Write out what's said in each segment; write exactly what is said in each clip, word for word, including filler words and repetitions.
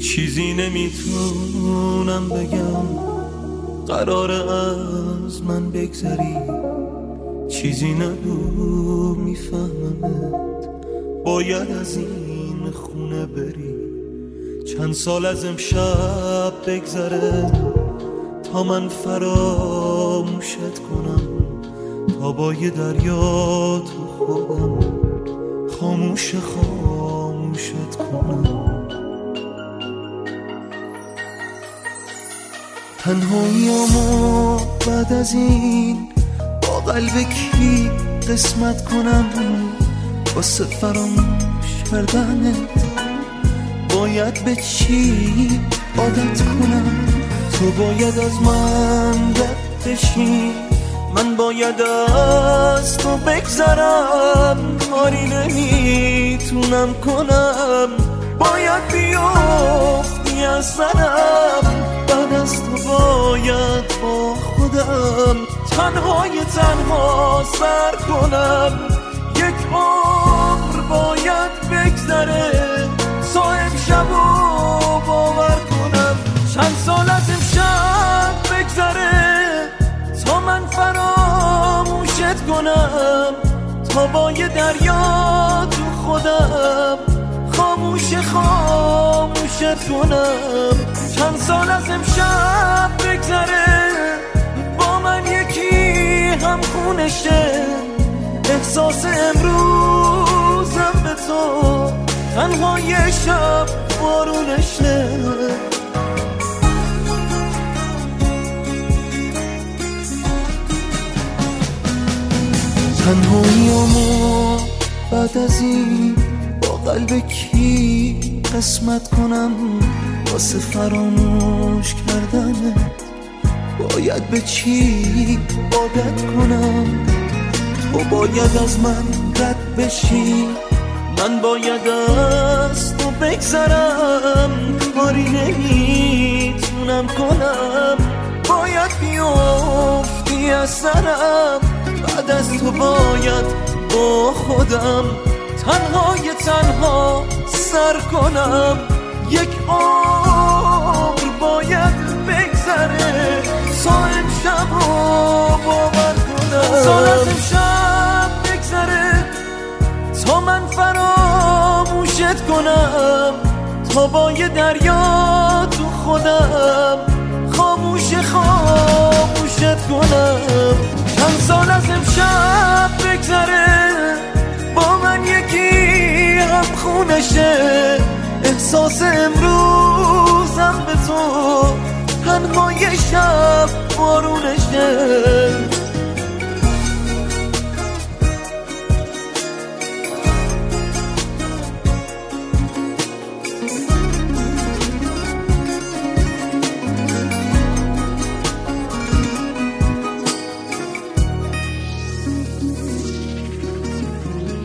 چیزی نمیتونم بگم، قراره از من بگذری. چیزی نگو میفهممت، باید از این خونه بری. چند سال از امشب بگذره تا من فراموشت کنم، تا با یه دریا تو خودم خاموش خاموشت کنم. تنهاییامو بعد از این با قلب کی قسمت کنم؟ واسه فراموش کردنت باید به چی عادت کنم؟ تو باید از من رد بشی، من باید از تو بگذرم. کاری نمیتونم کنم، باید بیافتی از سرم. بعد از تو باید با خودم تنهای تنها سر کنم. یک عمر باید بگذره تا امشبو باور کنم. چند سال از امشب بگذره تا من فراموشت کنم، تا با یه دریا تو خودم خاموش خاموشت کنم. چند سال از امشب بگذره با من یکی هم خونشه، احساس امروزم به تو تنها یه شب بارونشه. تنهاییامو بعد از این با قلب کی قسمت کنم؟ واسه فراموش کردنت باید به چی عادت کنم؟ تو باید از من رد بشی، من باید از تو بگذرم. کاری نمیتونم کنم، باید بیافتی از سرم. بعد از تو باید با خودم تنهای تنها سر کنم. یک عمر باید بگذره تا امشب رو باور کنم. سال از امشب بگذره تا من فراموشت کنم، تا با یه دریا تو خودم خاموش خاموشت کنم. چند سال از امشب بگذره با من یکی هم خونشه، احساس امروزم به تو تنها یه شب بارونشه.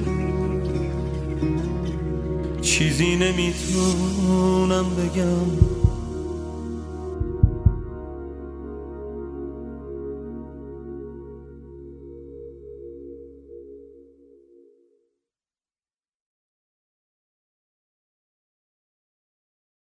چیزی نمیتونم بگم،